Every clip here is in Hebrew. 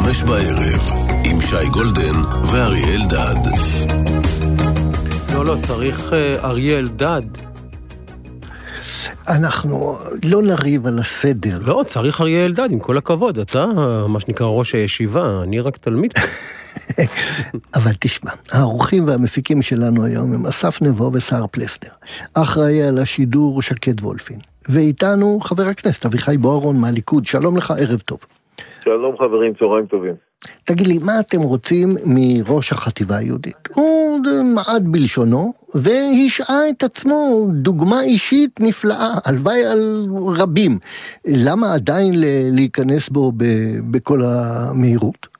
5:00 עם שי גולדן ואריה אלדד. לא, צריך אריה אלדד. אנחנו לא נריב על הסדר. לא, צריך אריה אלדד, עם כל הכבוד. אתה, מה שנקרא ראש הישיבה, אני רק תלמיד. אבל תשמע, האורחים והמפיקים שלנו היום הם אסף נבו ושר פלסנר. אחראי על השידור שקד וולפין. ואיתנו חבר הכנסת אביחי בוארון מהליכוד. שלום לך, ערב טוב. שלום חברים, צהריים טובים. תגיד לי, מה אתם רוצים מראש החטיבה היהודית? הוא מעד בלשונו, והשעה את עצמו דוגמה אישית נפלאה, הלוואי על רבים. למה עדיין להיכנס בו בכל המהירות?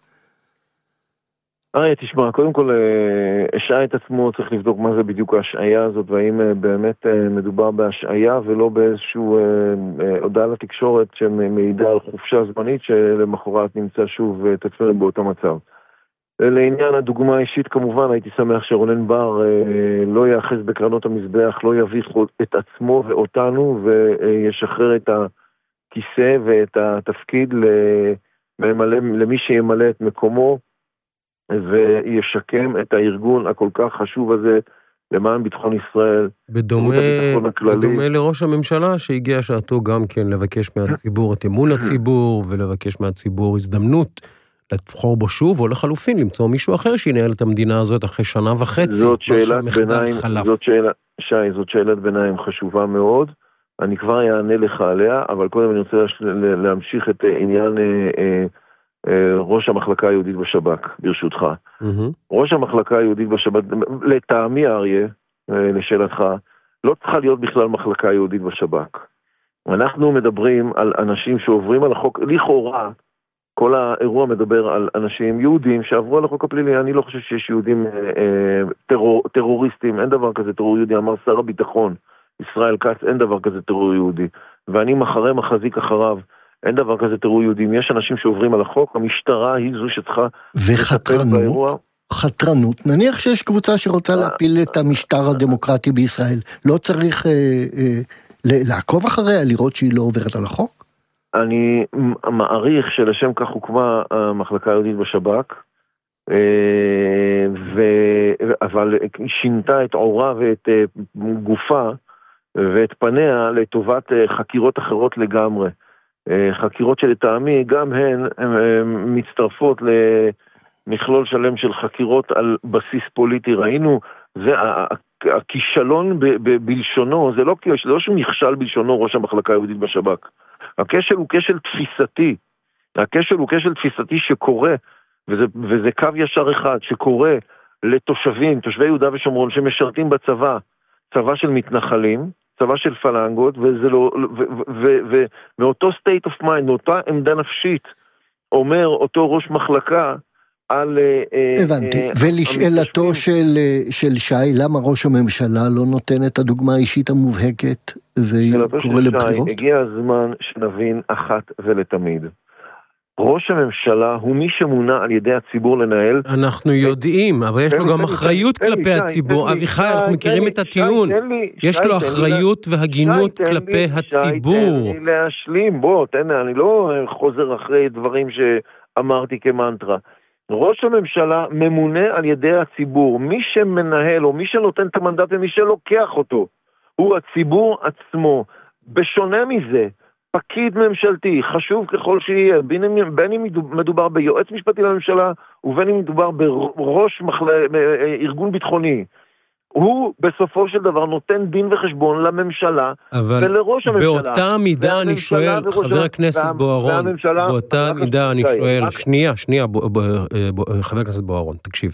תשמע, קודם כל, השעה את עצמו, צריך לבדוק מה זה בדיוק ההשעיה הזאת, והאם באמת מדובר בהשעיה ולא באיזשהו הודעה לתקשורת שמעידה על חופשה זמנית שלמחרת נמצא שוב את עצמנו באותו מצב. לעניין הדוגמה האישית, כמובן, הייתי שמח שרונן בר לא יאחז בקרנות המזבח, לא יביך את עצמו ואותנו וישחרר את הכיסא ואת התפקיד למי שימלא את מקומו, וישקם את הארגון הכל כך חשוב הזה למען ביטחון ישראל. בדומה לראש הממשלה שהגיע שעתו גם כן לבקש מהציבור את אמון הציבור, ולבקש מהציבור הזדמנות לבחור בו שוב, או לחלופין למצוא מישהו אחר שינהל את המדינה הזאת אחרי שנה וחצי. זאת שאלת ביניים, זאת שאלת ביניים חשובה מאוד, אני כבר יענה לך עליה, אבל קודם אני רוצה להמשיך את עניין ראש המחלקה היהודית בשב"כ, ברשותך. ראש המחלקה היהודית בשב"כ, לטעמי אריה, לשאלתך, לא צריכה להיות בכלל מחלקה יהודית בשב"כ. אנחנו מדברים על אנשים שעוברים על החוק, לכאורה, כל האירוע מדבר על אנשים יהודים שעברו על החוק הפלילי. אני לא חושב שיש יהודים טרוריסטים, אין דבר כזה טרור יהודי, אמר שר הביטחון, ישראל כץ, אין דבר כזה טרור יהודי. ואני מחזיק אחריו, אין דבר כזה טרור יהודים. יש אנשים שעוברים על החוק, המשטרה היא זו שצריכה לטפל באירוע. וחתרנות, נניח שיש קבוצה שרוצה להפיל את המשטר הדמוקרטי בישראל, לא צריך לעקוב אחריה, לראות שהיא לא עוברת על החוק? אני מעריך שלשם כך הוקמה המחלקה היהודית בשב"כ, אבל היא שינתה את עורה ואת גופה ואת פניה לטובת חקירות אחרות לגמרי. חקירות שלטעמי גם הן מצטרפות למכלול שלם של חקירות על בסיס פוליטי. ראינו, הכישלון בלשונו, זה לא שהוא נכשל בלשונו ראש המחלקה היהודית בשב"כ. הכשל הוא כשל תפיסתי. הכשל הוא כשל תפיסתי שקורה, וזה קו ישר אחד, שקורה לתושבים, תושבי יהודה ושומרון שמשרתים בצבא, צבא של מתנחלים, צבא של פלנגות, וזה לא, ומאותו state of mind, מאותה עמדה נפשית, אומר אותו ראש מחלקה על... הבנתי, ולשאלתו של שי, למה ראש הממשלה לא נותן את הדוגמה האישית המובהקת וקורא לבחירות? הגיע הזמן שנבין אחת ולתמיד. ראש הממשלה הוא מי שמונה על ידי הציבור לנהל. אנחנו יודעים, אבל יש לו גם אחריות כלפי הציבור. אביחי, אנחנו מכירים את הטיעון. יש לו אחריות והגינות כלפי הציבור. תן לי להשלים, אני לא חוזר אחרי דברים שאמרתי כמנטרה. ראש הממשלה ממונה על ידי הציבור. מי שמנהל או מי שנותן את המנדט ומי שלוקח אותו, הוא הציבור עצמו. בשונה מזה, פקיד ממשלתי, חשוב ככל שיהיה, בין אם מדובר ביועץ משפטי לממשלה, ובין אם מדובר בראש ארגון ביטחוני, הוא בסופו של דבר נותן דין וחשבון לממשלה ולראש הממשלה. אבל באותה מידה אני שואל, חבר הכנסת בוארון, באותה מידה אני שואל, שנייה, חבר הכנסת בוארון, תקשיב.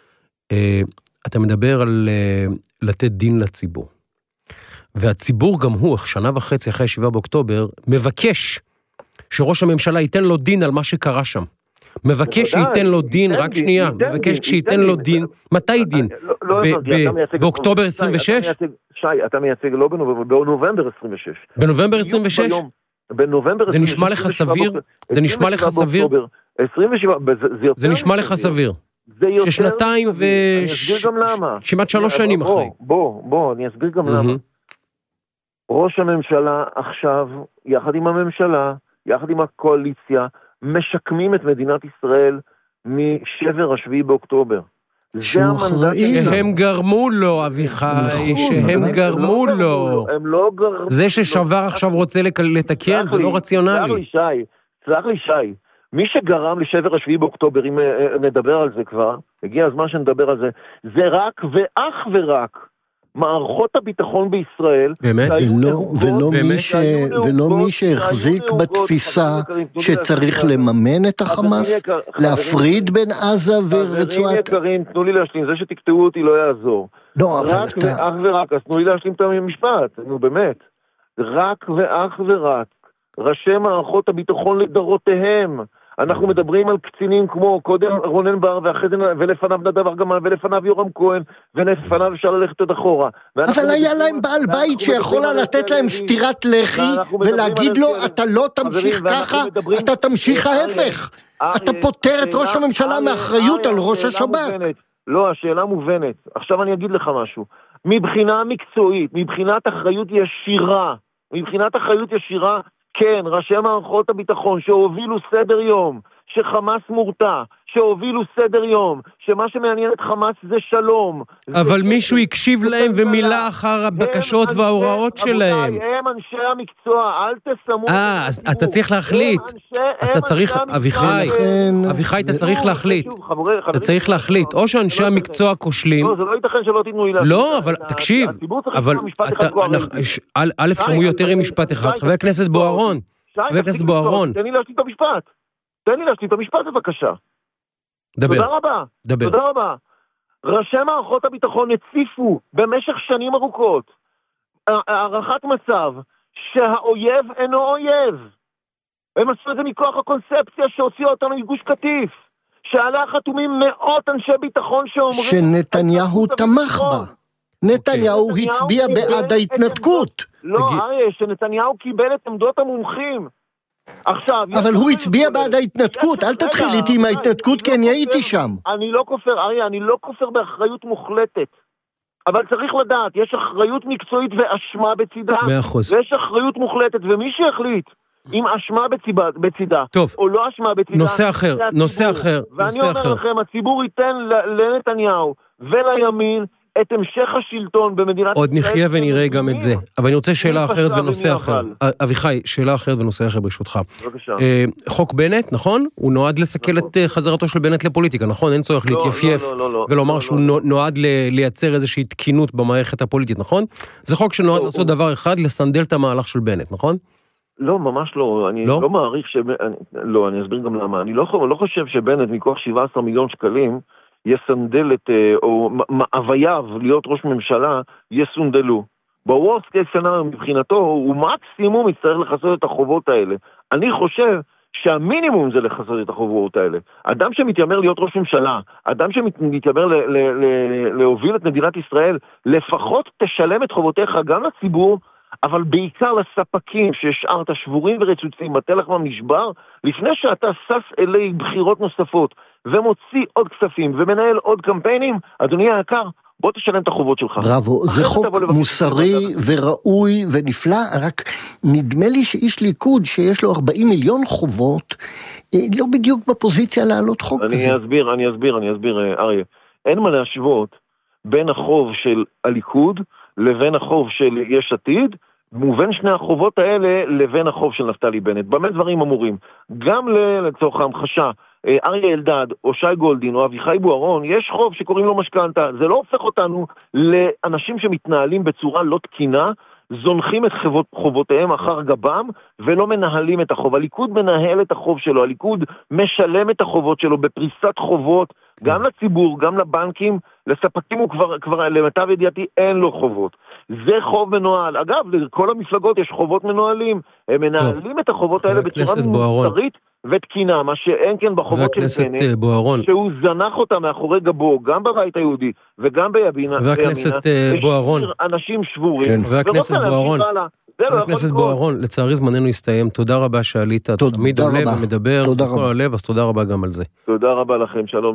אתה מדבר על לתת דין לציבור. והציבור גם הוא, שנה וחצי אחרי 7 באוקטובר, מבקש שראש הממשלה ייתן לו דין על מה שקרה שם. מבקש שייתן לו דין, רק שנייה, מבקש שייתן לו דין, מתי דין? באוקטובר 26? שי, אתה מייצג לא בנובמבר 26. בנובמבר 26? זה נשמע לך סביר? זה נשמע לך סביר? זה נשמע לך סביר? ששנתיים כמעט 3 שנים אחרי. בוא, אני אסביר גם למה. ראש הממשלה עכשיו, יחד עם הממשלה, יחד עם הקואליציה, משקמים את מדינת ישראל משבר 7 באוקטובר. שהם גרמו לו, אביחי, שהם גרמו לו. זה ששבר עכשיו רוצה לתקן, זה לא רציונלי. סלח לי שי, מי שגרם לשבר 7 באוקטובר, אם נדבר על זה כבר, הגיע הזמן שנדבר על זה, זה רק ואך ורק מערכות הביטחון בישראל. באמת? ולא מי שהחזיק בתפיסה שצריך לממן את החמאס, להפריד בין עזה ורצועת... יקרים, תנו לי להשלים, זה שתקטעו אותי לא יעזור. רק ואך ורק, אז תנו לי להשלים את המשפט, נו באמת. רק ואך ורק, ראשי מערכות הביטחון לדורותיהם, אנחנו מדברים על קצינים כמו קודם רונן בר ולפניו נדב ארגמן ולפניו יורם כהן ולפניו אפשר ללכת עוד אחורה. אבל היה להם בעל בית שיכולה לתת להם סתירת לחי ולהגיד לו אתה לא תמשיך ככה, אתה תמשיך ההפך. אתה פותר את ראש הממשלה מאחריות על ראש השב"כ. לא, השאלה מובנת. עכשיו אני אגיד לך משהו. מבחינה מקצועית, מבחינת אחריות ישירה, כן, ראשי מערכות הביטחון שהובילו סדר יום, שחמאס מורתע, שהובילו סדר יום, שמה שמעניין את חמאס זה שלום. אבל מישהו הקשיב להם ומילא אחר הבקשות וההוראות שלהם. הם אנשי המקצוע, אל תשמו... אז אתה צריך להחליט. אז אתה צריך, אביחי, אתה צריך להחליט. אתה צריך להחליט. או שאנשי המקצוע כושלים. לא, זה לא ייתכן שלא תיתנו לי להחליט. לא, אבל תקשיב. אבל א' שמעו יותר עם משפט אחד. חבר הכנסת בוארון. תן לי להשלים את המשפט בבקשה. תודה רבה. ראשי מערכות הביטחון הציפו במשך שנים ארוכות הערכת מצב שהאויב אינו אויב. הם עשו את זה מכוח הקונספציה שהוציאו אותנו מגוש קטיף, שעליה חתומים מאות אנשי ביטחון שאומרים שנתניהו תמך בה. נתניהו הצביע בעד ההתנתקות. לא, אריה, שנתניהו קיבל את עמדות המומחים. אבל הוא הצביע בעד ההתנתקות, אל תתחיל איתי עם ההתנתקות כי אני הייתי שם. אני לא כופר, אריה, אני לא כופר באחריות מוחלטת. אבל צריך לדעת, יש אחריות מקצועית ואשמה בצידה. 100%. ויש אחריות מוחלטת, ומי שהחליט אם אשמה בצידה, או לא אשמה בצידה, נושא אחר. ואני אומר לכם, הציבור ייתן לנתניהו ולימין את המשך השלטון במדינת עוד נחיה ונראה גם את זה. אבל אני רוצה שאלה אחרת ונושא אחר. אביחי, שאלה אחרת ונושא אחר ברשותך. בבקשה. חוק בנט, נכון? הוא נועד לסכל את חזרתו של בנט לפוליטיקה, נכון? אין צורך להתייפייף ולומר שהוא נועד לייצר איזושהי תקינות במערכת הפוליטית, נכון? זה חוק שנועד לעשות דבר אחד, לסנדל את המהלך של בנט, נכון? לא, ממש לא. אני לא מעריך לא, אני אסביר גם למה. אני לא חושב שבנט מכוח 17 מיליון שקלים יסנדל או מאווייו להיות ראש ממשלה יסונדלו. בוורסט קייס סנאריו מבחינתו הוא מקסימום יצטרך לחסות את החובות האלה. אני חושב שהמינימום זה לחסות את החובות האלה. אדם שמתיימר להיות ראש ממשלה, אדם שמתיימר להוביל את מדינת ישראל, לפחות תשלם את חובותיך גם לציבור, אבל בעיקר לספקים שהשארת שבורים ורצוצים, מטה לחמם נשבר, לפני שאתה סס אלי בחירות נוספות, ומוציא עוד כספים, ומנהל עוד קמפיינים, אדוני היקר, בוא תשלם את החובות שלך. בראבו, זה חוק מוסרי וראוי ונפלא, רק נדמה לי שאיש ליכוד שיש לו 40 מיליון חובות, לא בדיוק בפוזיציה לעלות חוק כזה. אני אסביר, אריה. אין מה להשוות בין החוב של הליכוד לבין החוב של יש עתיד, ובין שני החובות האלה לבין החוב של נפתלי בנט. במה דברים אמורים? גם לצורך ההמחשה, אריה אלדד או שי גולדין או אביחי בוארון, יש חוב שקוראים לו משכנתה. זה לא הופך אותנו לאנשים שמתנהלים בצורה לא תקינה, זונחים את חובותיהם אחר גבם ולא מנהלים את החוב. הליכוד מנהל את החוב שלו, הליכוד משלם את החובות שלו בפריסת חובות, גם לציבור, גם לבנקים, לספקים הוא כבר למיטב ידיעתי אין לו חובות. זה חוב מנוהל. אגב, לכל המפלגות יש חובות מנוהלים, הם מנהלים את החובות האלה בצורה מוסרית ותקינה, מה שאין כן בחובות של בנט, שהוא זנח אותה מאחורי גבו, גם בבית היהודי וגם בימינה. חבר הכנסת בוארון. אנשים שבורים. חבר הכנסת בוארון. חבר הכנסת בוארון, לצערי זמננו הסתיים, תודה רבה שעלית, תמיד עולה ומדבר, בכל הלב, אז תודה רבה גם על זה. תודה רבה לכם, שלום.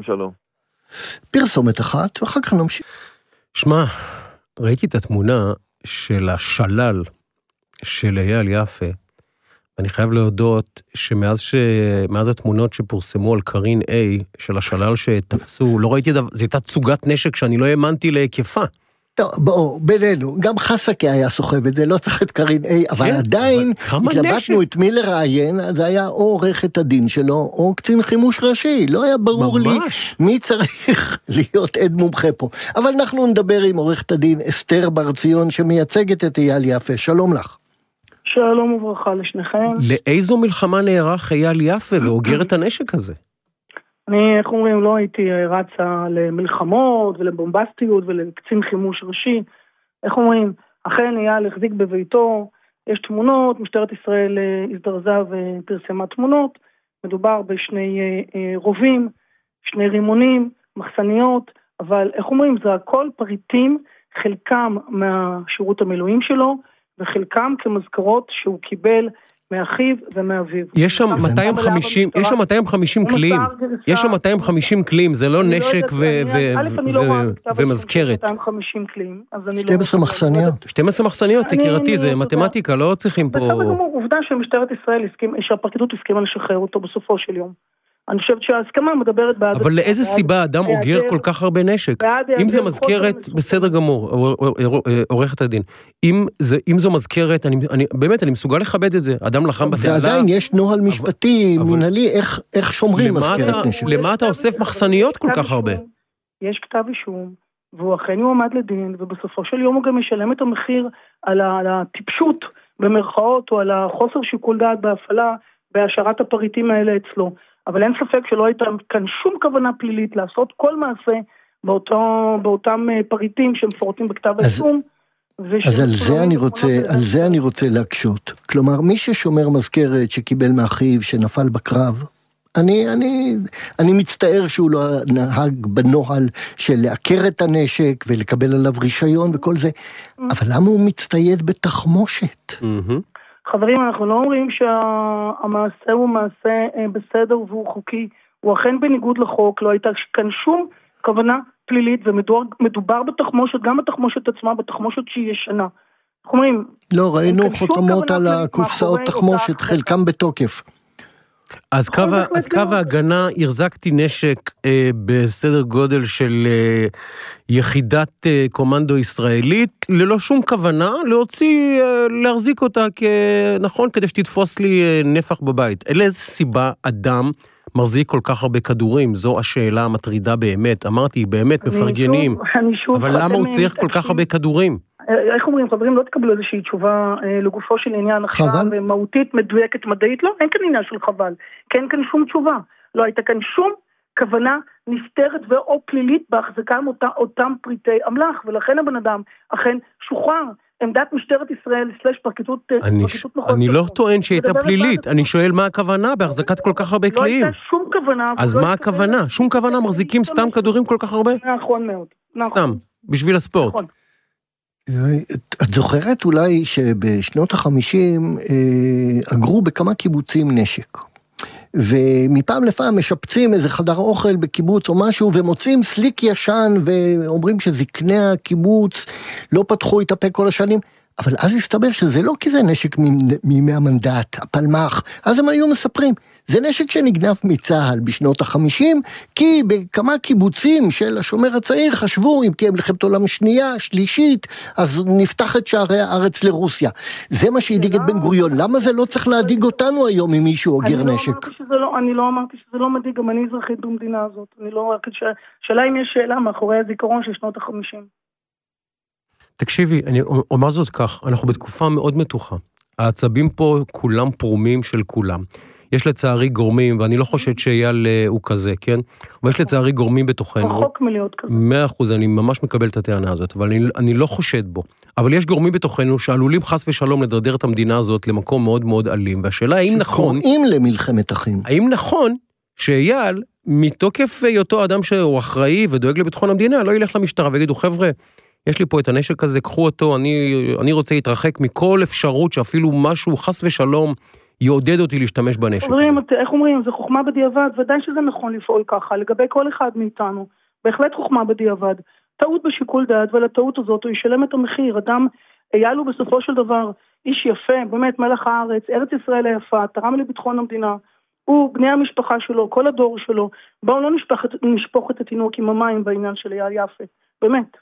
פרסומת אחת, ואחר כך נמשיך. שמע, ראיתי את התמונה של השלל של אייל יפה, אני חייב להודות שמאז התמונות שפורסמו על קרין A של השלל שתפסו, לא ראיתי דבר, זו הייתה תצוגת נשק שאני לא האמנתי להיקפה. טוב, בואו, בינינו, גם חסקי היה סוחב את זה, לא צריך את קרין A, אבל עדיין התלבטנו את מי לראיין, זה היה או עורכת הדין שלו, או קצין חימוש ראשי, לא היה ברור לי מי צריך להיות עד מומחה פה. אבל אנחנו נדבר עם עורכת הדין אסתר בר ציון, שמייצגת את אייל יפה, שלום לך. שלום וברכה לשניכם. לאיזו מלחמה נערך אייל יפה ואוגר את הנשק הזה? אני, איך אומרים, לא הייתי רצה למלחמות ולבומבסטיות ולקצין חימוש ראשי. איך אומרים, אכן אייל החזיק בביתו, יש תמונות, משטרת ישראל הזדרזה ופרסמה תמונות, מדובר בשני רובים, שני רימונים, מחסניות, אבל איך אומרים, זה הכל פריטים, חלקם מהשירות המילואים שלו, וחלקם כמזכרות שהוא קיבל מאחיו ומאביו. יש שם 250 כלים, יש שם 250 כלים, זה לא נשק ומזכרת. 12 מחסניות. 12 מחסניות, תקירתי, זה מתמטיקה, לא צריכים פה... עובדה שמשטרת ישראל, שהפרקליטות הסכימה לשחרר אותו בסופו של יום. אני חושבת שההסכמה מדברת בעד... אבל לאיזה סיבה אדם אוגר כל כך הרבה נשק? אם זה מזכרת, בסדר גמור, עורכת הדין. אם זו מזכרת, באמת, אני מסוגל לכבד את זה. אדם לחם בתעלה... ועדיין יש נוהל משפטי, מנהלי, איך שומרים מזכרת נשק. למה אתה אוסף מחסניות כל כך הרבה? יש כתב אישום, והוא אכן יועמד לדין, ובסופו של יום הוא גם משלם את המחיר על הטיפשות במרכאות, או על החוסר שיקול דעת בהפעלה, בהשארת הפריטים האלה אצלו. אבל אין ספק שלא הייתה כאן שום כוונה פלילית לעשות כל מעשה באותם פריטים שמפורטים בכתב האישום. אז על זה אני רוצה להקשות. כלומר, מי ששומר מזכרת שקיבל מאחיו שנפל בקרב, אני מצטער שהוא לא נהג בנוהל של לעקר את הנשק ולקבל עליו רישיון וכל זה, אבל למה הוא מצטייד בתחמושת? חברים, אנחנו לא אומרים שהמעשה הוא מעשה בסדר והוא חוקי, הוא אכן בניגוד לחוק, לא הייתה כאן שום כוונה פלילית, ומדובר בתחמושת, גם בתחמושת עצמה, בתחמושת שהיא ישנה. אנחנו אומרים... לא, ראינו חותמות על הקופסאות תחמושת, חלקם בתוקף. אז קו ההגנה, החזקתי נשק בסדר גודל של יחידת קומנדו ישראלית, ללא שום כוונה להחזיק אותה נכון, כדי שתתפוס לי נפח בבית. אין איזה סיבה אדם מחזיק כל כך הרבה כדורים, זו השאלה המטרידה באמת. אמרתי, באמת מפרגנים, אבל למה הוא צריך כל כך הרבה כדורים? איך אומרים, חברים, לא תקבלו איזושהי תשובה לגופו של עניין עכשיו, מהותית, מדויקת, מדעית, לא, אין כאן עניין של חבל, כי אין כאן שום תשובה, לא הייתה כאן שום כוונה נסתרת ואו פלילית בהחזקה אותם פריטי אמל"ח, ולכן הבן אדם אכן שוחרר. עמדת משטרת ישראל סלש פרקליטות מחוז. אני לא טוען שהייתה פלילית, אני שואל מה הכוונה בהחזקת כל כך הרבה כלים. לא הייתה שום כוונה. אז מה הכוונה? שום כוונה, מחזיקים סתם כדורים כל כך הרבה? נכון מאוד. סתם, בשביל הספורט. נכון. את זוכרת אולי שבשנות ה-50 אגרו בכמה קיבוצים נשק, ומפעם לפעם משפצים איזה חדר אוכל בקיבוץ או משהו, ומוצאים סליק ישן, ואומרים שזקני הקיבוץ לא פתחו את הפה כל השנים, אבל אז הסתבר שזה לא כי זה נשק מימי המנדט, הפלמ"ח, אז הם היו מספרים, זה נשק שנגנב מצה"ל בשנות ה-50, כי בכמה קיבוצים של השומר הצעיר חשבו, אם תהיה מלחמת עולם שנייה, שלישית, אז נפתח את שערי הארץ לרוסיה. זה מה שהדאיג את בן גוריון. למה זה לא צריך להדאיג אותנו היום אם מישהו אוגר נשק? אני לא אמרתי שזה לא מדאיג, גם אני אזרחית במדינה הזאת. אני לא רק שאלה אם יש שאלה מאחורי הזיכרון של שנות ה-50. תקשיבי, אני אומר זאת כך, אנחנו בתקופה מאוד מתוחה. העצבים פה כולם פרומים של כולם. יש לצערי גורמים, ואני לא חושד שאייל הוא כזה, כן? אבל יש לצערי גורמים בתוכנו. רחוק מלהיות כזה. 100%, אני ממש מקבל את הטענה הזאת, אבל אני לא חושד בו. אבל יש גורמים בתוכנו שעלולים חס ושלום לדרדר את המדינה הזאת למקום מאוד מאוד אלים, והשאלה האם נכון... שקוראים למלחמת אחים. האם נכון שאייל, מתוקף היותו אדם שהוא אחראי ודואג לביטחון המדינה, לא ילך למשטרה ויגידו, חבר'ה, יש לי פה את הנשק הזה, קחו אותו, אני רוצה להתרחק מכל אפשרות שאפילו משהו חס ושלום יעודד אותי להשתמש בנשק. איך אומרים, זה חוכמה בדיעבד, ודאי שזה נכון לפעול ככה, לגבי כל אחד מאיתנו, בהחלט חוכמה בדיעבד, טעות בשיקול דעת, ולטעות הזאת הוא ישלם את המחיר, אדם, אייל הוא בסופו של דבר, איש יפה, באמת מלך הארץ, ארץ ישראל היפה, תרם לביטחון המדינה, הוא, בני המשפחה שלו, כל הדור שלו, בואו לא נשפוך את התינוק עם המים בעניין של אייל יפה, באמת.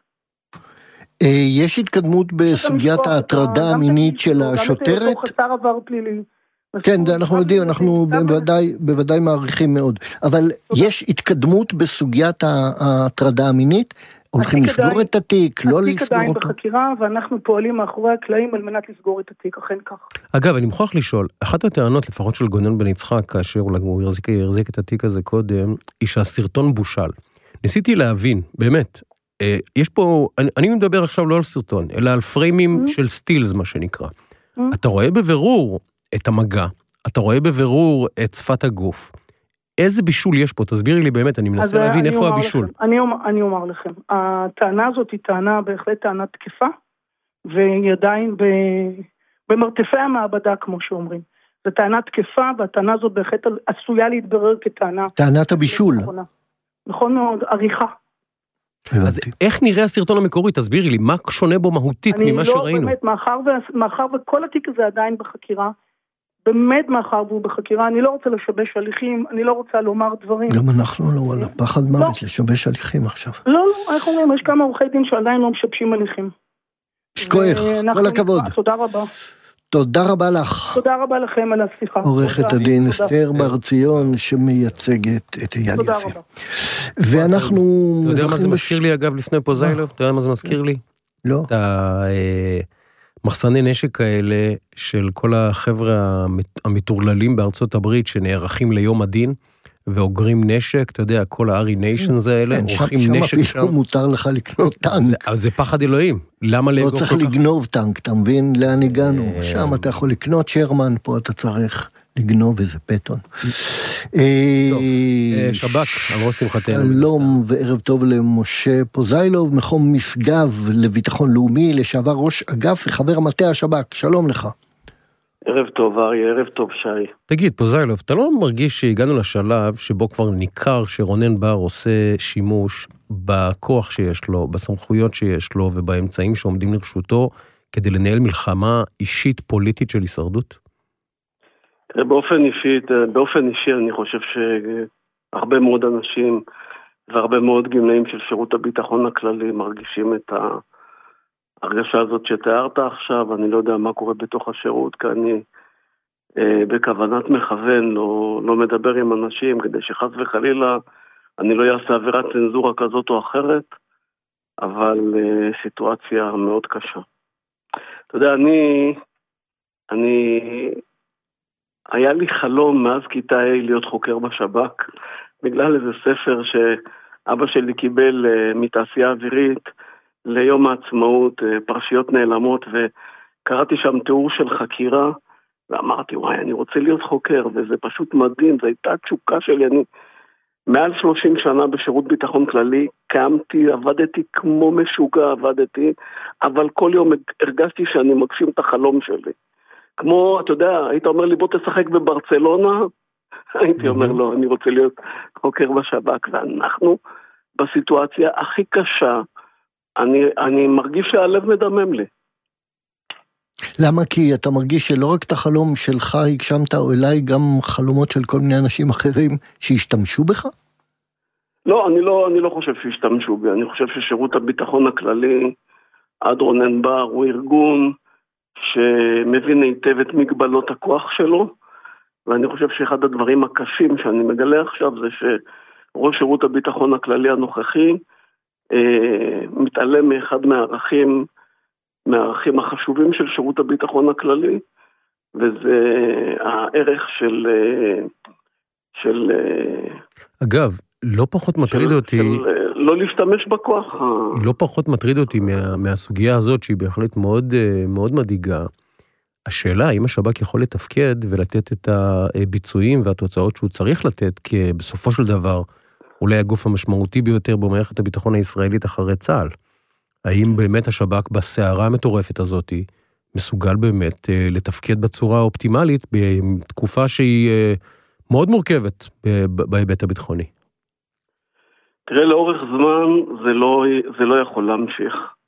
יש התקדמות בסוגיית ההטרדה המינית של השוטרת? גם את אותו חסר עבר פלילי. כן, אנחנו יודעים, אנחנו בוודאי מעריכים מאוד, אבל יש התקדמות בסוגיית ההטרדה המינית? הולכים לסגור את התיק, לא לסגור אותו? התיק עדיין בחקירה, ואנחנו פועלים מאחורי הקלעים על מנת לסגור את התיק, אכן כך. אגב, אני מוכרח לשאול, אחת הטענות לפחות של גונן בן יצחק, כאשר הוא יחזיק את התיק הזה קודם, היא שהסרטון בושל. ניסיתי להבין, באמת, יש פה, אני מדבר עכשיו לא על סרטון, אלא על פריימים של סטילס, מה שנקרא. אתה רואה בבירור את המגע, אתה רואה בבירור את שפת הגוף. איזה בישול יש פה? תסבירי לי באמת, אני מנסה להבין איפה הבישול. אני אומר לכם, הטענה הזאת היא טענה, בהחלט טענה תקפה, והיא עדיין במרתפי המעבדה, כמו שאומרים. זו טענה תקפה, והטענה הזאת בהחלט עשויה להתברר כטענה. טענת הבישול. נכון מאוד, עריכה. אז איך נראה הסרטון המקורי? תסבירי לי, מה שונה בו מהותית ממה שראינו? באמת, מאחר וכל התיק הזה עדיין בחקירה, באמת מאחר והוא בחקירה, אני לא רוצה לשבש הליכים, אני לא רוצה לומר דברים. גם אנחנו לא, על הפחד מוות לשבש הליכים עכשיו. לא, איך אומרים, יש כמה עורכי דין שעדיין לא משבשים הליכים. שכוח, כל הכבוד. תודה רבה. תודה רבה לך. תודה רבה לכם על השיחה. עורכת הדין אסתר בר ציון שמייצגת את אייל יפה. תודה רבה. ואנחנו... אתה יודע מה זה מזכיר לי אגב לפני פוזיילוב? אתה יודע מה זה מזכיר לי? לא. את מחסני נשק כאלה של כל החבר'ה המטורללים בארצות הברית שנערכים ליום הדין ואוגרים נשק, אתה יודע, כל הארי ניישנס האלה, עורכים נשק שם. שם אפילו מותר לך לקנות טנק. אז זה פחד אלוהים. למה לא צריך לגנוב טנק, אתה מבין לאן הגענו? שם אתה יכול לקנות שרמן, פה אתה צריך לגנוב איזה פטון. טוב, שבק, אמרו שמחתנו. שלום וערב טוב למשה פוזיילוב, מכון משגב לביטחון לאומי, לשעבר ראש אגף וחבר מטה השבק. שלום לך. ערב טוב אריה, ערב טוב שי. תגיד פוזיילוב, אתה לא מרגיש שהגענו לשלב שבו כבר ניכר שרונן בר עושה שימוש בכוח שיש לו, בסמכויות שיש לו ובאמצעים שעומדים לרשותו כדי לנהל מלחמה אישית פוליטית של הישרדות? באופן אישי אני חושב שהרבה מאוד אנשים והרבה מאוד גמלאים של שירות הביטחון הכללי מרגישים את ההרגשה הזאת שתיארת עכשיו. אני לא יודע מה קורה בתוך השירות, כי אני בכוונת מכוון לא מדבר עם אנשים כדי שחס וחלילה אני לא אעשה עבירת צנזורה כזאת או אחרת, אבל סיטואציה מאוד קשה. אתה יודע, היה לי חלום מאז כיתה A להיות חוקר בשב"כ, בגלל איזה ספר שאבא שלי קיבל מתעשייה אווירית ליום העצמאות, פרשיות נעלמות, וקראתי שם תיאור של חקירה, ואמרתי, וואי, אני רוצה להיות חוקר, וזה פשוט מדהים, זו הייתה תשוקה שלי, אני מעל 30 שנה בשירות ביטחון כללי, קמתי, עבדתי כמו משוגע, אבל כל יום הרגשתי שאני מגשים את החלום שלי. כמו, אתה יודע, היית אומר לי, בוא תשחק בברצלונה, הייתי אומר לו, אני רוצה להיות חוקר בשב"כ, ואנחנו בסיטואציה הכי קשה, אני מרגיש שהלב מדמם לי. למה? כי אתה מרגיש שלא רק את החלום שלך הגשמת, או אולי גם חלומות של כל מיני אנשים אחרים שהשתמשו בך? לא, אני לא חושב שהשתמשו בי, אני חושב ששירות הביטחון הכללי, עד רונן בר, הוא ארגון שמבין היטב את מגבלות הכוח שלו, ואני חושב שאחד הדברים הקשים שאני מגלה עכשיו זה שראש שירות הביטחון הכללי הנוכחי מתעלם מאחד מהערכים החשובים של שירות הביטחון הכללי, וזה הערך של אגב, לא פחות מטריד אותי... לא להשתמש בכוח. לא פחות מטריד אותי מהסוגיה הזאת, שהיא בהחלט מאוד, מאוד מדאיגה. השאלה, האם השב"כ יכול לתפקד ולתת את הביצועים והתוצאות שהוא צריך לתת, כי בסופו של דבר, אולי הגוף המשמעותי ביותר במערכת הביטחון הישראלית אחרי צה"ל. האם באמת השב"כ בסערה המטורפת הזאת מסוגל באמת לתפקד בצורה אופטימלית בתקופה שהיא מאוד מורכבת בהיבט הביטחוני? תראה, לאורך זמן זה לא יכול להמשיך.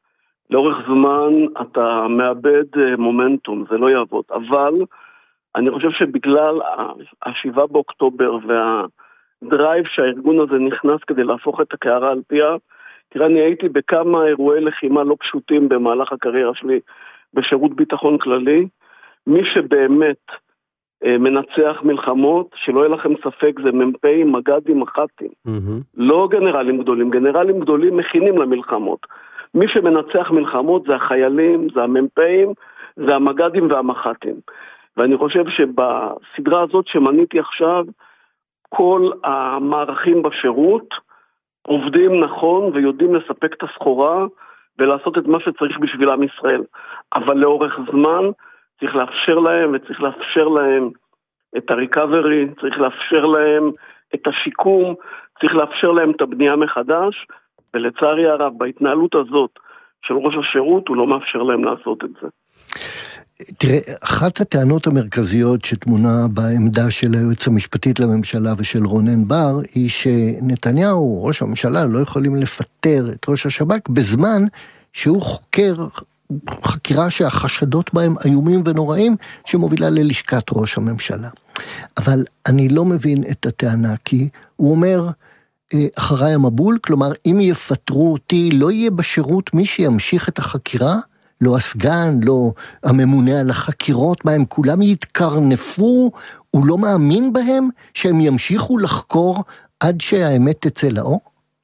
לאורך זמן אתה מאבד מומנטום, זה לא יעבוד. אבל אני חושב שבגלל ה-7 באוקטובר והדרייב שהארגון הזה נכנס כדי להפוך את הקערה על פיה, תראה, אני הייתי בכמה אירועי לחימה לא פשוטים במהלך הקריירה שלי בשירות ביטחון כללי. מי שבאמת מנצח מלחמות, שלא יהיה לכם ספק, זה מ"פים, מג"דים, מח"טים. לא גנרלים גדולים. גנרלים גדולים מכינים למלחמות. מי שמנצח מלחמות זה החיילים, זה המ"פים, זה המג"דים והמח"טים. ואני חושב שבסדרה הזאת שמניתי עכשיו, כל המערכים בשירות עובדים נכון ויודעים לספק את הסחורה ולעשות את מה שצריך בשביל עם ישראל. אבל לאורך זמן צריך לאפשר להם, וצריך לאפשר להם את הריקאברי, צריך לאפשר להם את השיקום, צריך לאפשר להם את הבנייה מחדש, ולצערי הרב, בהתנהלות הזאת של ראש השירות, הוא לא מאפשר להם לעשות את זה. תראה, אחת הטענות המרכזיות שתמונה בעמדה של היועץ המשפטית לממשלה ושל רונן בר, היא שנתניהו, ראש הממשלה, לא יכולים לפטר את ראש השב"כ בזמן שהוא חוקר חקירה שהחשדות בהם איומים ונוראים, שמובילה ללשכת ראש הממשלה. אבל אני לא מבין את הטענה, כי הוא אומר, אחריי המבול, כלומר, אם יפטרו אותי, לא יהיה בשירות מי שימשיך את החקירה, לא הסגן, לא הממונה על החקירות, מה הם כולם יתקרנפו, הוא לא מאמין בהם שהם ימשיכו לחקור עד שהאמת תצא לאור?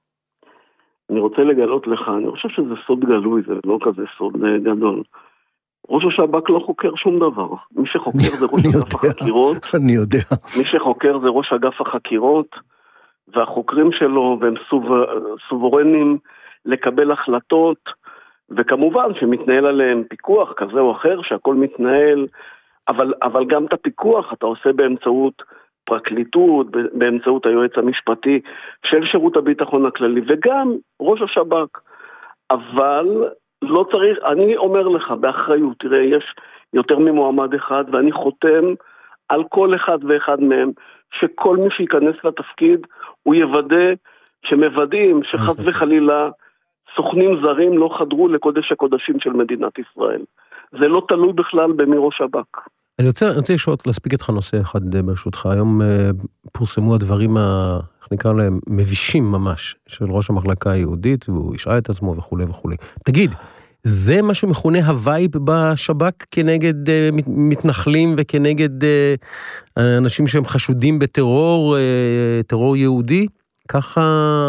אני רוצה לגלות לך, אני חושב שזה סוד גלוי, זה לא כזה סוד גדול. ראש השב"כ לא חוקר שום דבר. מי שחוקר זה ראש אגף החקירות. אני יודע. מי שחוקר זה ראש אגף החקירות, והחוקרים שלו, והם סוברנים לקבל החלטות, וכמובן שמתנהל עליהם פיקוח כזה או אחר, שהכל מתנהל, אבל גם את הפיקוח אתה עושה באמצעות פרקליטות, באמצעות היועץ המשפטי של שירות הביטחון הכללי, וגם ראש השב"כ. אבל לא צריך, אני אומר לך באחריות, תראה, יש יותר ממועמד אחד, ואני חותם על כל אחד ואחד מהם, שכל מי שיכנס לתפקיד, הוא יוודא שמוודאים שחס וחלילה סוכנים זרים לא חדרו לקודש הקודשים של מדינת ישראל. זה לא תלוי בכלל במי ראש שב"כ. אני רוצה להספיק איתך נושא אחד ברשותך. היום פורסמו הדברים, איך נקרא להם, מבישים ממש, של ראש המחלקה היהודית, והוא השעה את עצמו וכו' וכו'. תגיד, זה מה שמכונה הווייב בשב"כ כנגד מתנחלים וכנגד אנשים שהם חשודים בטרור, טרור יהודי? ככה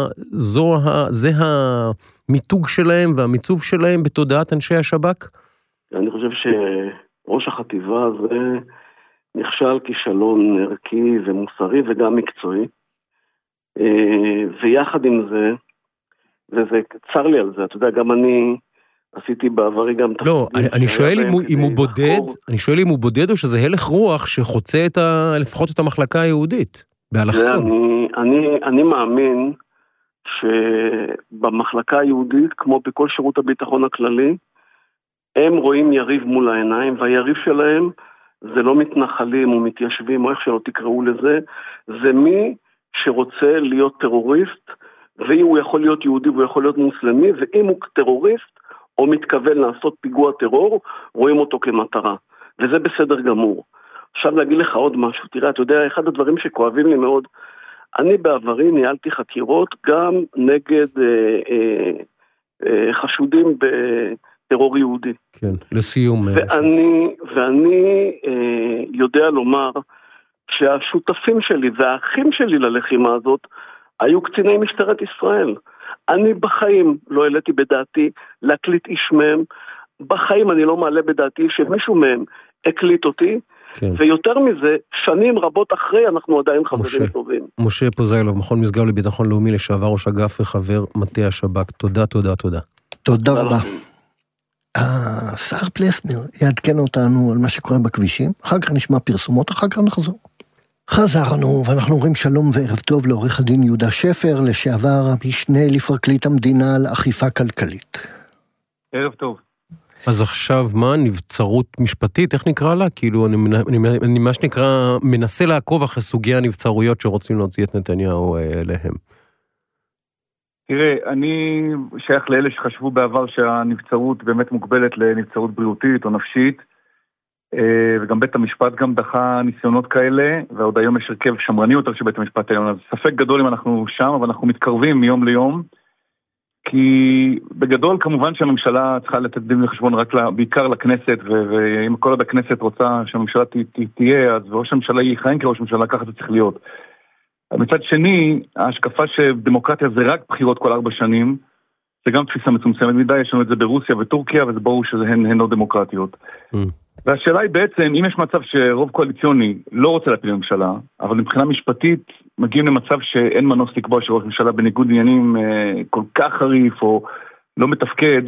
זה המיתוג שלהם והמיצוב שלהם בתודעת אנשי השב"כ? אני חושב שראש החטיבה הזה נכשל כישלון ערכי ומוסרי וגם מקצועי. ויחד עם זה, וזה צר לי על זה, אתה יודע, גם אני עשיתי בעברי גם תפקידים. לא, אני שואל אם הוא בודד או שזה הלך רוח שחוצה לפחות את המחלקה היהודית, באלכסון. אני מאמין שבמחלקה היהודית, כמו בכל שירות הביטחון הכללי, הם רואים יריב מול העיניים, והיריב שלהם זה לא מתנחלים או מתיישבים או איך שלא תקראו לזה, זה מי שרוצה להיות טרוריסט, והוא יכול להיות יהודי והוא יכול להיות מוסלמי, ואם הוא טרוריסט או מתכוון לעשות פיגוע טרור, רואים אותו כמטרה, וזה בסדר גמור. עכשיו להגיד לך עוד משהו, תראה, אתה יודע, אחד הדברים שכואבים לי מאוד, אני בעברי ניהלתי חקירות גם נגד חשודים בטרור יהודי. כן, לסיום. ואני יודע לומר שהשותפים שלי והאחים שלי ללחימה הזאת היו קציני משטרת ישראל. אני בחיים לא העליתי בדעתי להקליט איש מהם, בחיים אני לא מעלה בדעתי שמישהו מהם הקליט אותי, כן. ויותר מזה, שנים רבות אחרי אנחנו עדיין חברים טובים. משה פוזיילוב, מכון משגב לביטחון לאומי, לשעבר ראש אגף וחבר מטה השב"כ. תודה, תודה, תודה. תודה רבה. שר פלסנר יעדכן אותנו על מה שקורה בכבישים, אחר כך נשמע פרסומות, אחר כך נחזור. חזרנו, ואנחנו אומרים שלום וערב טוב לעורך הדין יהודה שפר, לשעבר המשנה לפרקליט המדינה לאכיפה כלכלית. ערב טוב. אז עכשיו מה? נבצרות משפטית? איך נקרא לה? כאילו אני מה שנקרא מנסה לעקוב אחרי סוגי הנבצרויות שרוצים להוציא את נתניהו אליהם. תראה, אני שייך לאלה שחשבו בעבר שהנבצרות באמת מוגבלת לנבצרות בריאותית או נפשית, וגם בית המשפט גם דחה ניסיונות כאלה, ועוד היום יש הרכב שמרני יותר של בית המשפט העליון, אז ספק גדול אם אנחנו שם, אבל אנחנו מתקרבים מיום ליום, כי בגדול כמובן שהממשלה צריכה לתת דין לחשבון רק בעיקר לכנסת, ואם כל עוד הכנסת רוצה שהממשלה תהיה, אז ראש הממשלה יכהן כראש הממשלה, ככה זה צריך להיות. מצד שני, ההשקפה שדמוקרטיה זה רק בחירות כל 4 שנים, זה גם תפיסה מצומצמת מדי, יש לנו את זה ברוסיה וטורקיה, וזה ברור שהן לא דמוקרטיות. והשאלה היא בעצם, אם יש מצב שרוב קואליציוני לא רוצה להפיל ממשלה, אבל מבחינה משפטית מגיעים למצב שאין מנוס לקבוע שראש ממשלה בניגוד עניינים כל כך חריף או לא מתפקד,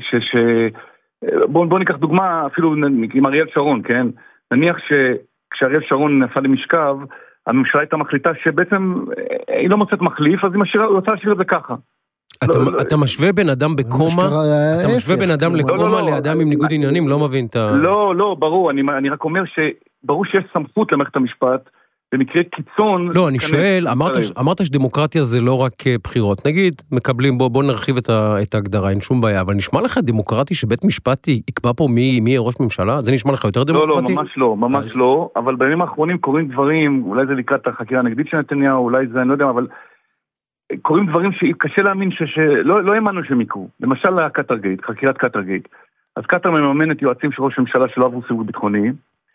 בוא ניקח דוגמה אפילו עם אריאל שרון, כן? נניח שכשאריאל שרון נפל למשכב, הממשלה הייתה מחליטה שבעצם היא לא מוצאת מחליף, אז היא רוצה להשאיר את זה ככה. אתה משווה בן אדם בקומה? אתה משווה בן אדם לקומה לאדם עם ניגוד עניינים? לא מבין את ה... לא, ברור, אני רק אומר שברור שיש סמכות למערכת המשפט, במקרה קיצון... לא, אני שואל, אמרת שדמוקרטיה זה לא רק בחירות. נגיד, מקבלים, בוא נרחיב את ההגדרה, אין שום בעיה, אבל נשמע לך דמוקרטי שבית משפט יקבע פה מי יהיה ראש ממשלה? זה נשמע לך יותר דמוקרטי? לא, ממש לא, אבל בימים האחרונים קוראים דברים, אולי זה לקראת החקירה הנגדית של נתניהו, אולי זה, אני לא יודע, אבל קוראים דברים שקשה להאמין שלא האמנו שהם יקרו. למשל הקטרגייט, חקירת קטרגייט. אז קטר מממנת יועצים של ראש הממשלה שלא עברו סיווג ביטחוני,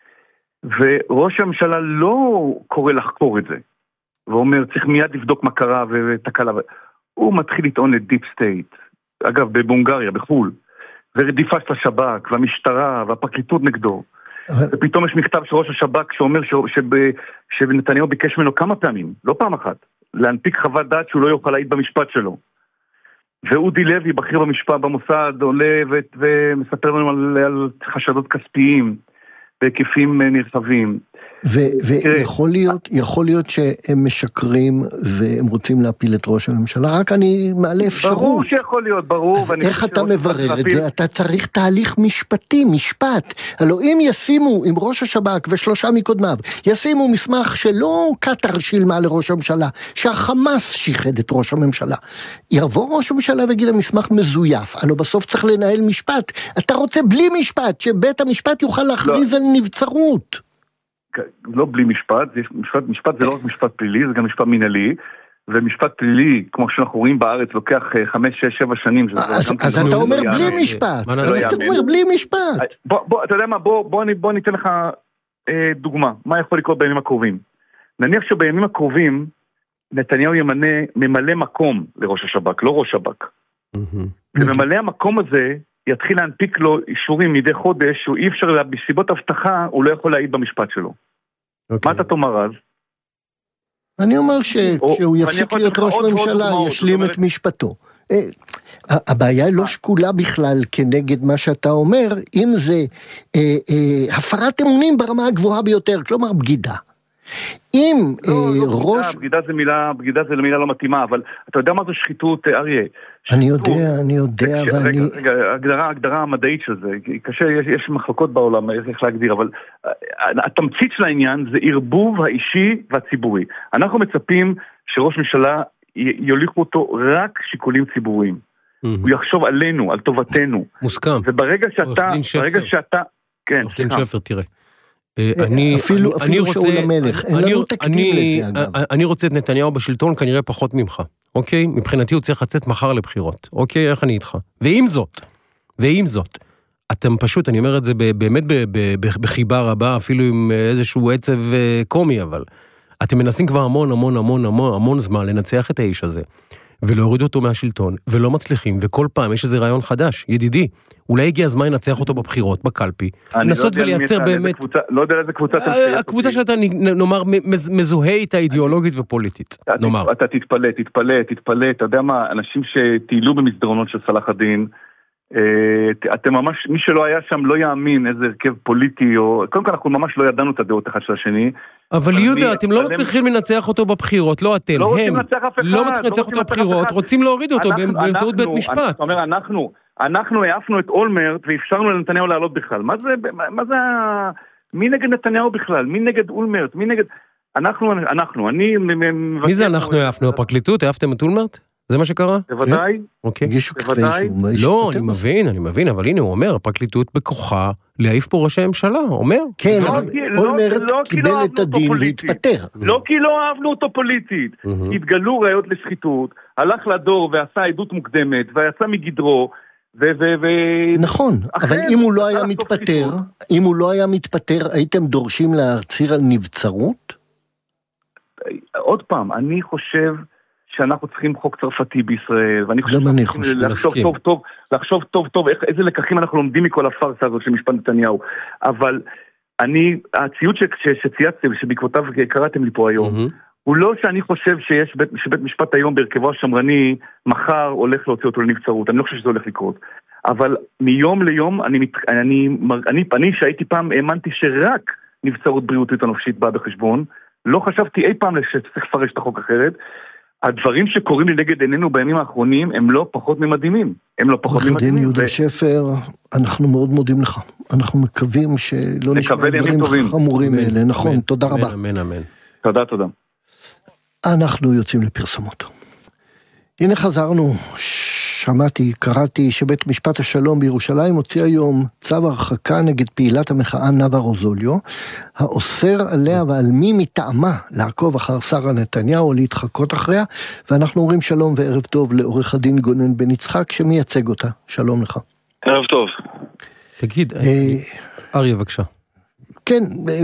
וראש הממשלה לא קורא לחקור את זה, ואומר צריך מיד לבדוק מה קרה ותקלה, הוא מתחיל לטעון לדיפ סטייט, אגב בהונגריה, בחול, ורדיפה של השב"כ והמשטרה והפרקליטות נגדו, ופתאום יש מכתב של ראש השב"כ שאומר שנתניהו ביקש ממנו כמה פעמים, לא פעם אחת, להנפיק חוות דעת שהוא לא יוכל להעיד במשפט שלו, ואודי לוי, בכיר במשפט במוסד, עולה ומספר לנו על חשדות כספיים, בהיקפים נרחבים. ויכול להיות שהם משקרים והם רוצים להפיל את ראש הממשלה, רק אני מעלה אפשרות. ברור שיכול להיות, ברור. איך אתה מברר את זה? אתה צריך תהליך משפטי, משפט. הלוא אם ישימו, עם ראש השב"כ ושלושה מקודמיו, ישימו מסמך שלא קטר שילמה לראש הממשלה, שהחמאס שיחד את ראש הממשלה. יבוא ראש הממשלה ויגיד המסמך מזויף, הלוא בסוף צריך לנהל משפט. אתה רוצה בלי משפט, שבית המשפט יוכל להכריז על נבצרות. לא בלי משפט, משפט זה לא רק משפט פלילי, זה גם משפט מינהלי, ומשפט פלילי, כמו שאנחנו רואים בארץ, לוקח 5, 6, 7 שנים. אז אתה אומר בלי משפט, אתה אומר בלי משפט. אתה יודע מה, בוא ניתן לך דוגמה, מה יכול לקרות בימים הקרובים. נניח שבימים הקרובים, נתניהו ימנה ממלא מקום לראש השב"כ, לא ראש שב"כ. וממלא המקום הזה, יתחיל להנפיק לו אישורים מדי חודש, שהוא אי אפשר, בסיבות הבטחה, הוא לא יכול להעיד במשפט שלו. מה אתה תאמר אז? אני אומר שהוא יפסיק להיות ראש ממשלה, ישלים את משפטו. הבעיה היא לא שקולה בכלל כנגד מה שאתה אומר, אם זה הפרת אמונים ברמה הגבוהה ביותר, כלומר בגידה. אם ראש... בגידה זה מילה לא מתאימה, אבל אתה יודע מה זה שחיתות, אריה? אני יודע, ואני... ההגדרה המדעית של זה, קשה, יש מחלוקות בעולם, איך להגדיר, אבל התמצית של העניין זה ערבוב האישי והציבורי. אנחנו מצפים שראש ממשלה יוליכו אותו רק שיקולים ציבוריים. הוא יחשוב עלינו, על טובתנו. מוסכם. וברגע שאתה... כן, עורך דין שפר, תראה. אפילו שאול המלך, אין לנו תקדים לזה אגב. אני רוצה את נתניהו בשלטון כנראה פחות ממך, אוקיי? מבחינתי הוא צריך לצאת מחר לבחירות, אוקיי? איך אני איתך? ועם זאת, אתם פשוט, אני אומר את זה באמת בחיבה רבה, אפילו עם איזשהו עצב קומי, אבל אתם מנסים כבר המון זמן לנצח את האיש הזה, ולהוריד אותו מהשלטון, ולא מצליחים, וכל פעם יש איזה רעיון חדש, ידידי, אולי הגיע הזמן לנצח אותו בבחירות, בקלפי, לנסות ולייצר באמת... לא יודע איזה קבוצה... הקבוצה שאתה, נאמר, מזוהה איתה אידיאולוגית ופוליטית, נאמר. אתה תתפלא, אתה יודע מה, אנשים שטיילו במסדרונות של צלאח א-דין, אתם ממש, מי שלא היה שם לא יאמין איזה הרכב פוליטי, או קודם כל אנחנו ממש לא ידענו את הדעות אחד של השני. אבל יהודה, אתם לא מצליחים לנצח אותו בבחירות, לא אתם, הם לא מצליחים לנצח אותו בבחירות, רוצים להוריד אותו באמצעות בית משפט. זאת אומרת, אנחנו העפנו את אולמרט ואפשרנו לנתניהו לעלות בכלל. מה זה, מי נגד נתניהו בכלל? מי נגד אולמרט? מי נגד... אנחנו, מי זה אנחנו העפנו? הפרקליטות? העפתם את אולמרט? זה מה שקרה? בוודאי. אוקיי. הגישו כתבי אישום. לא, אני מבין, אבל הנה הוא אומר, הפרקליטות בכוחה להעיף פה ראש הממשלה, אומר. כן, אבל אולמרט קיבל את הדין והתפטר. לא כי לא אהבנו אותו פוליטית. התגלו ראיות לשחיתות, הלך לדור ועשה עדות מוקדמת, ויצא מגדרו, נכון, אבל אם הוא לא היה מתפטר, הייתם דורשים להצהיר על נבצרות? עוד פעם, אני חושב שאנחנו צריכים חוק צרפתי בישראל, ואני חושב לחשוב טוב איזה לקחים אנחנו לומדים מכל הפרסה הזאת של משפט נתניהו. אבל הציוד שצייצתם, שבעקבותיו קראתם לי פה היום, הוא לא שאני חושב שבית משפט היום בהרכבו השמרני מחר הולך להוציא אותו לנבצרות. אני לא חושב שזה הולך לקרות. אבל מיום ליום אני שהייתי פעם האמנתי שרק נבצרות בריאותית או נפשית באה בחשבון. לא חשבתי אי פעם שצריך לפרש את החוק אחרת. הדברים שקורים לי נגד עינינו בימים האחרונים הם לא פחות ממדהימים. עורך דין יהודה שפר, אנחנו מאוד מודים לך. אנחנו מקווים שלא נשמע דברים חמורים האלה. נכון, תודה רבה. אמן, אמן. תודה. אנחנו יוצאים לפרסומות. הנה חזרנו, קראתי שבית משפט השלום בירושלים הוציא היום צו הרחקה נגד פעילת המחאה נאוה רוזוליו, האוסר עליה ועל מי מטעמה לעקוב אחר שרה נתניהו או להתחקות אחריה, ואנחנו אומרים שלום וערב טוב לעורך הדין גונן בן יצחק שמייצג אותה. שלום לך. ערב טוב. תגיד, אריה בבקשה. כן,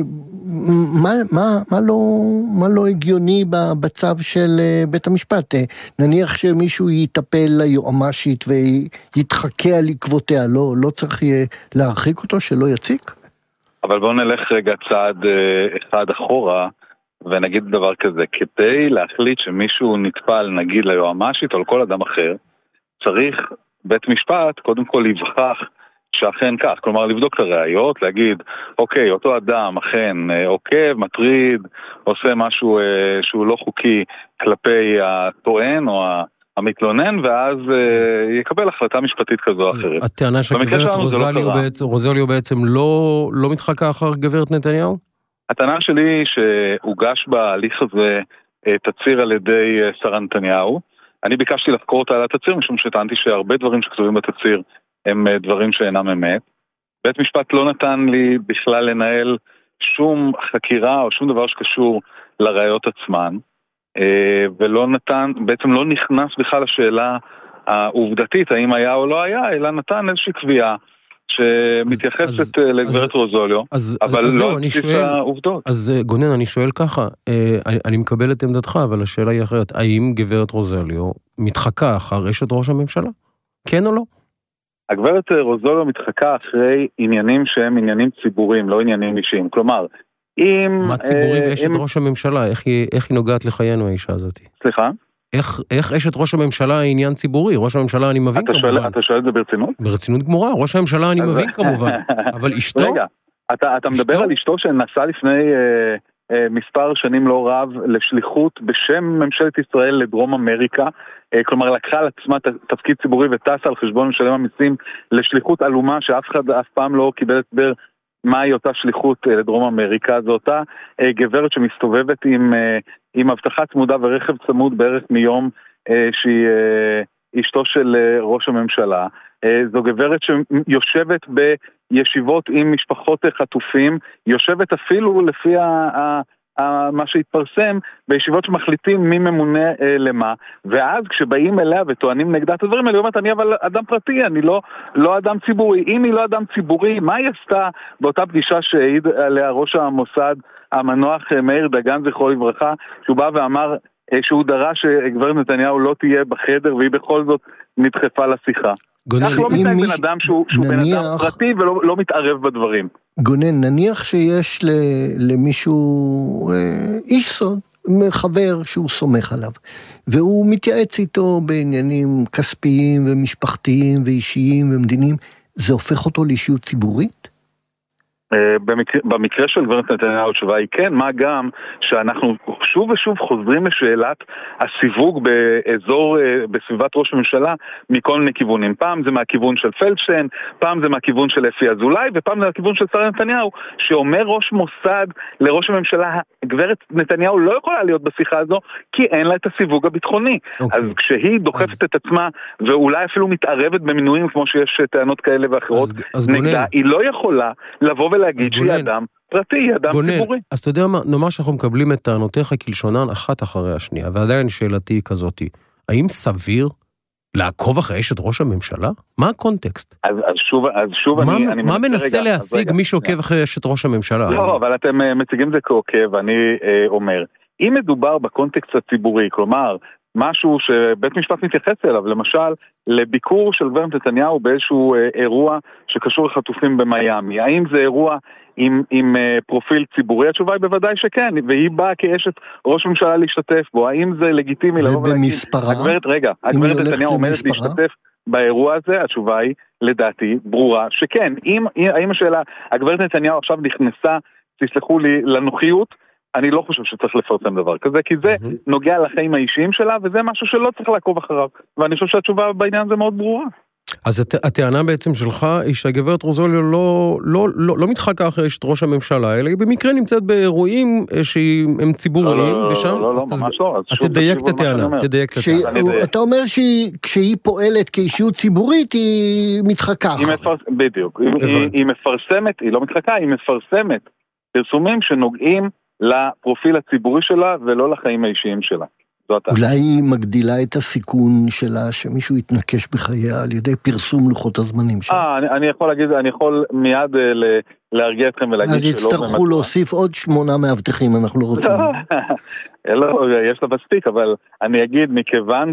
מה לא הגיוני בצו של בית המשפט? נניח שמישהו יטפל ליועמ"שית ויתחכה על עקבותיה, לא צריך להרחיק אותו, שלא יציק? אבל בואו נלך רגע צעד אחד אחורה, ונגיד דבר כזה, כדי להחליט שמישהו נטפל נגיד ליועמ"שית או לכל אדם אחר, צריך בית משפט קודם כל לבחח שאכן כך, כלומר לבדוק את הראיות, להגיד, אוקיי, אותו אדם אכן עוקב, מטריד, עושה משהו שהוא לא חוקי כלפי הטוען או המתלונן, ואז יקבל החלטה משפטית כזו או אחרת. הטענה שגברת רוזוליו בעצם לא מתחקה אחר גברת נתניהו? הטענה שלי היא שהוגש בהליך הזה תצהיר על ידי שרה נתניהו. אני ביקשתי לחקור אותה על התצהיר, משום שטענתי שהרבה דברים שכתובים בתצהיר הם דברים שאינם אמת. בית משפט לא נתן לי בכלל לנהל שום חקירה או שום דבר שקשור לראיות עצמן, ולא נתן, בעצם לא נכנס בכלל לשאלה העובדתית, האם היה או לא היה, אלא נתן איזושהי קביעה שמתייחסת לגברת רוזוליו, אבל לא בסיס העובדות. אז גונן, אני שואל ככה, אני מקבל את עמדתך, אבל השאלה היא אחרת, האם גברת רוזוליו מתחקה אחר אשת ראש הממשלה? כן או לא? הגברת רוזוליו מתחקה אחרי עניינים שהם עניינים ציבוריים, לא עניינים אישיים. כלומר, מה ציבורי באשת ראש הממשלה? איך היא נוגעת לחיינו האישה הזאת? סליחה? איך אשת ראש הממשלה היא עניין ציבורי? ראש הממשלה אני מבין כמובן. אתה שואל את זה ברצינות? ברצינות גמורה, ראש הממשלה אני מבין כמובן. אבל אשתו? רגע, אתה מדבר על אשתו שנסעה לפני מספר שנים לא רב לשליחות בשם ממשלת ישראל לדרום אמריקה, כלומר לקחה על עצמה תפקיד ציבורי וטסה על חשבון משלם המיסים לשליחות עלומה שאף אחד אף פעם לא קיבל הסבר מהי אותה שליחות לדרום אמריקה. זו אותה גברת שמסתובבת עם הבטחה צמודה ורכב צמוד בערך מיום שהיא אשתו של ראש הממשלה. זו גברת שיושבת בישיבות עם משפחות חטופים, יושבת אפילו לפי מה שהתפרסם בישיבות שמחליטים מי ממונה למה, ואז כשבאים אליה וטוענים נגדה את הדברים האלה, היא אומרת, אני אבל אדם פרטי, אני לא אדם ציבורי. אם היא לא אדם ציבורי, מה היא עשתה באותה פגישה שהעיד עליה ראש המוסד המנוח מאיר דגן זכרו לברכה, שהוא בא ואמר שהוא דרש שגברת נתניהו לא תהיה בחדר, והיא בכל זאת נדחפה לשיחה. כך לא מתנהג בן אדם שהוא בן אדם פרטי ולא מתערב בדברים. גונן, נניח שיש למישהו איש סוד, חבר שהוא סומך עליו, והוא מתייעץ איתו בעניינים כספיים ומשפחתיים ואישיים ומדיניים, זה הופך אותו לאישיות ציבורית? במקרה של גברת נתניהו התשובה היא כן, מה גם שאנחנו שוב ושוב חוזרים לשאלת הסיווג באזור, בסביבת ראש הממשלה מכל מיני כיוונים. פעם זה מהכיוון של פלדשטיין, פעם זה מהכיוון של אפי אזולאי, ופעם זה מהכיוון של שרה נתניהו, שאומר ראש מוסד לראש הממשלה גברת נתניהו לא יכולה להיות בשיחה הזו, כי אין לה את הסיווג הביטחוני. אז כשהיא דוחפת את עצמה, ואולי אפילו מתערבת במינויים, כמו שיש טענות כאלה ואחרות, נגדה, היא לא יכולה לבוא ולהגיד שהיא אדם פרטי, אדם ציבורי. אז אתה יודע מה, נאמר שאנחנו מקבלים את טענותיך כלשונן אחת אחרי השנייה, ועדיין שאלתי כזאת, האם סביר לעקוב אחרי אשת ראש הממשלה? מה הקונטקסט? אז שוב אני... מה מנסה להשיג מי שעוקב אחרי אשת ראש הממשלה? לא, אבל אתם מציגים זה כעוקב, אני אומר, אם מדובר בקונטקסט הציבורי, כלומר, משהו שבית משפט מתייחס אליו, למשל, לביקור של גברת נתניהו באיזשהו אירוע שקשור לחטופים במיימי, האם זה אירוע עם פרופיל ציבורי? התשובה היא בוודאי שכן, והיא באה כאשת ראש ממשלה להשתתף בו, האם זה לגיטימי לבוא ולהגיד? ובמספרה? הגברת נתניהו עומדת להשתתף באירוע הזה, התשובה היא, לדעתי, ברורה שכן. האם השאלה, הגברת נתניהו עכשיו נכנסה, תסלחו לי, לנוחיות, אני לא חושב שצריך לפרסם דבר כזה, כי זה נוגע לחיים האישיים שלה, וזה משהו שלא צריך לעקוב אחריו, ואני חושב שהתשובה בעניין הזה מאוד ברורה. אז הטענה בעצם שלך היא שהגברת רוזוליו לא מתחקה אחרי אשת ראש הממשלה, אלא היא במקרה נמצאת באירועים שהם ציבוריים, ושם... לא, ממש לא. אז תדייק את הטענה, אתה אומר שכשהיא פועלת כאישיות ציבורית, היא מתחקה. בדיוק. היא מפרסמת, היא לא מתחקה, היא מפרסמת פרסומים שנוגעים לפרופיל הציבורי שלה ולא לחיים האישיים שלה. אולי היא מגדילה את הסיכון שלה שמישהו יתנקש בחייה על ידי פרסום לוחות הזמנים שלה. אני יכול מיד להרגיע אתכם ולהגיד שלא... אז יצטרכו להוסיף עוד 8 מאבטחים, אנחנו לא רוצים. לא, יש לה מספיק, אבל אני אגיד, מכיוון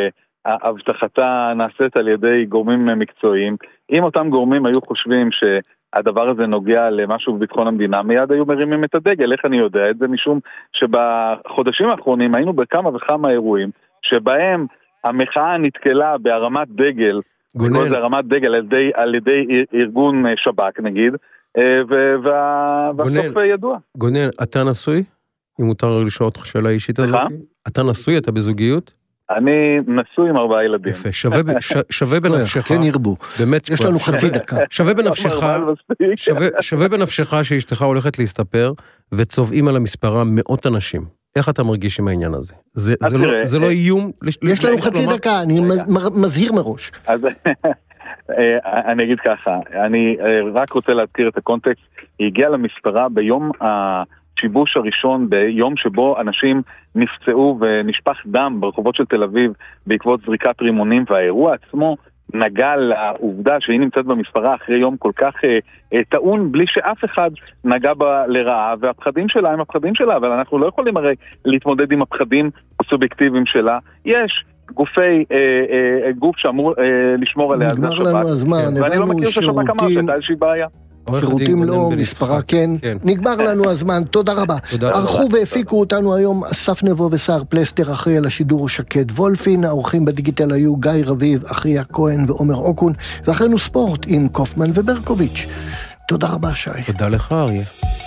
שההבטחתה נעשית על ידי גורמים מקצועיים, אם אותם גורמים היו חושבים הדבר הזה נוגע למשהו בביטחון המדינה, מיד היו מרימים את הדגל. איך אני יודע את זה? משום שבחודשים האחרונים היינו בכמה וכמה אירועים, שבהם המחאה נתקלה בהרמת דגל, גונן. הרמת דגל על ידי ארגון שב"כ נגיד, והסוף ידוע. גונן, אתה נשוי? אם מותר לשאול אותך שאלה אישית הזאת? אתה נשוי? אתה בזוגיות? אני נשוי עם 4 ילדים. יפה, שווה בנפשך. כן ירבו. באמת, יש לנו חצי דקה. שווה בנפשך שאשתך הולכת להסתפר, וצובעים על המספרה מאות אנשים. איך אתה מרגיש עם העניין הזה? זה לא איום? יש לנו חצי דקה, אני מזהיר מראש. אז אני אגיד ככה, אני רק רוצה להזכיר את הקונטקסט. היא הגיעה למספרה ביום השיבוש הראשון, ביום שבו אנשים נפצעו ונשפך דם ברחובות של תל אביב בעקבות זריקת רימונים, והאירוע עצמו נגע לעובדה שהיא נמצאת במספרה אחרי יום כל כך טעון, בלי שאף אחד נגע בה לרעה, והפחדים שלה הם הפחדים שלה, אבל אנחנו לא יכולים הרי להתמודד עם הפחדים הסובייקטיביים שלה. יש גוף שאמור לשמור עליה, נגמר לנו הזמן, ואני לא מכיר ששב"כ אמר שהייתה איזושהי בעיה. שירותים לא, מספרה כן. נגמר לנו הזמן, תודה רבה. ערכו והפיקו אותנו היום אסף נבו ושר פלסטר, אחרי על השידור שקד וולפין, האורחים בדיגיטל היו גיא רביב, אחריה כהן ועומר אוקון, ואחרינו ספורט עם קופמן וברקוביץ'. תודה רבה שי. תודה לך אריה.